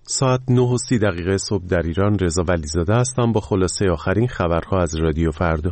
ساعت 9:30 صبح در ایران. رضا ولیزاده هستم با خلاصه آخرین خبرها از رادیو فردا.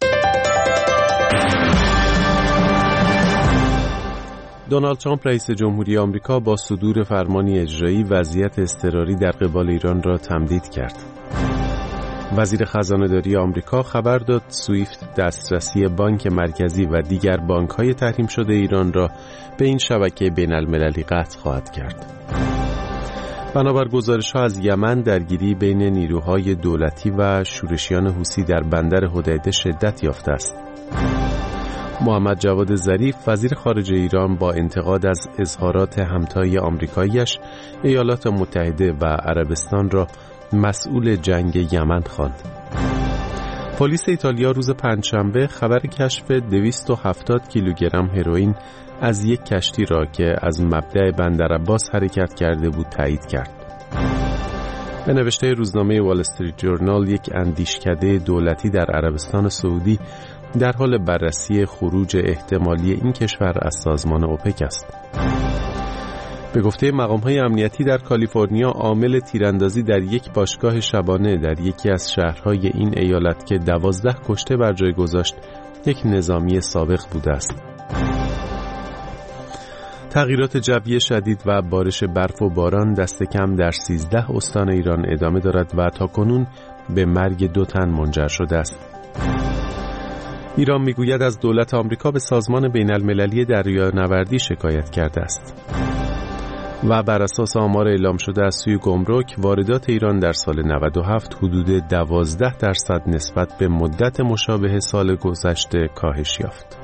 دونالد ترامپ رئیس جمهوری آمریکا با صدور فرمانی اجرایی وضعیت اضطراری در قبال ایران را تمدید کرد. وزیر خزانه‌داری آمریکا خبر داد سویفت دسترسی بانک مرکزی و دیگر بانک‌های تحریم شده ایران را به این شبکه بین‌المللی قطع خواهد کرد. بنابر گزارش‌ها از یمن درگیری بین نیروهای دولتی و شورشیان حوثی در بندر حدیده شدت یافته است. محمد جواد ظریف وزیر خارجه ایران با انتقاد از اظهارات همتای آمریکایی‌اش ایالات متحده و عربستان را مسئول جنگ یمن خواند. پلیس ایتالیا روز پنجشنبه خبر کشف 270 کیلوگرم هروئین از یک کشتی را که از مبدأ بندر عباس حرکت کرده بود تایید کرد. به نوشته روزنامه وال استریت جورنال، یک اندیشکده دولتی در عربستان سعودی در حال بررسی خروج احتمالی این کشور از سازمان اوپک است. به گفته مقام‌های امنیتی در کالیفرنیا، عامل تیراندازی در یک باشگاه شبانه در یکی از شهرهای این ایالت که 12 کشته بر جای گذاشت، یک نظامی سابق بوده است. تغییرات جوی شدید و بارش برف و باران دست کم در 13 استان ایران ادامه دارد و تاکنون به مرگ 2 تن منجر شده است. ایران میگوید از دولت آمریکا به سازمان بین‌المللی دریانوردی شکایت کرده است. و بر اساس آمار اعلام شده از سوی گمرک، واردات ایران در سال 97 حدود 12% نسبت به مدت مشابه سال گذشته کاهش یافت.